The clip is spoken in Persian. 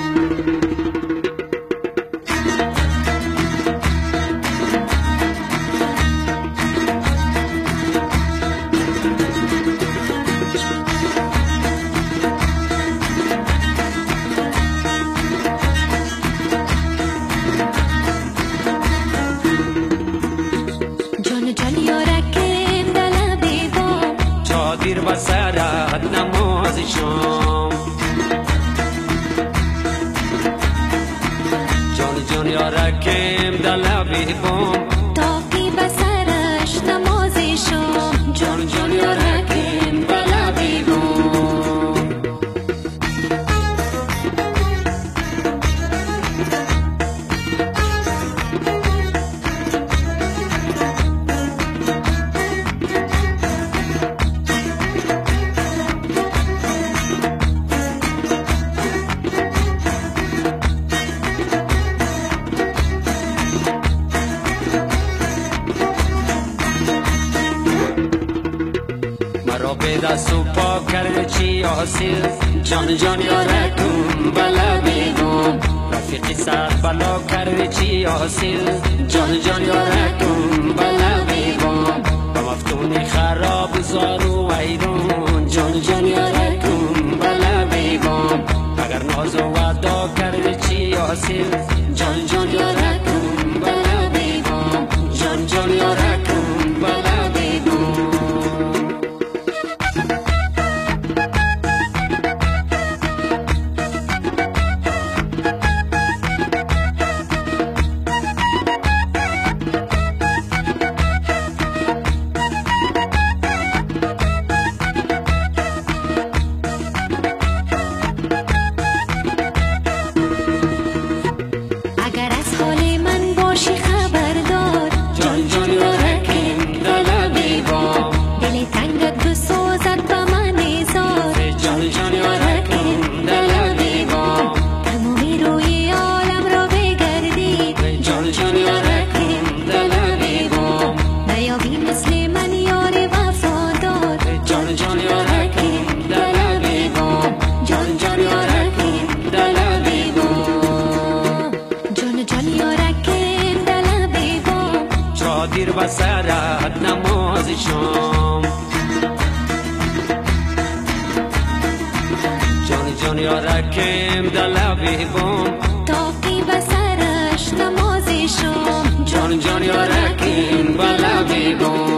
دیر و سرت نماز شام جان جان یارکم در لبی بام تاقی بسرش نماز شام جان جان یارکم در لبی بام به دست و پا کرده چی حاصل جان جان یارکم بلا بیگم رفیقی سر بلا کرده چی حاصل جان جان یارکم بلا بیگم با مفتونی خراب زارو ویرون جان جان یارکم بلا بیگم اگر ناز و وعدا کرده چی حاصل جان جان یارکم بلا بیگم جان جان یارکم بلا بیگم دیر و سرت نماز شام جان جان یارکم در لبی بام تاقی بسرش نماز شام جان جان یارکم در لبی بام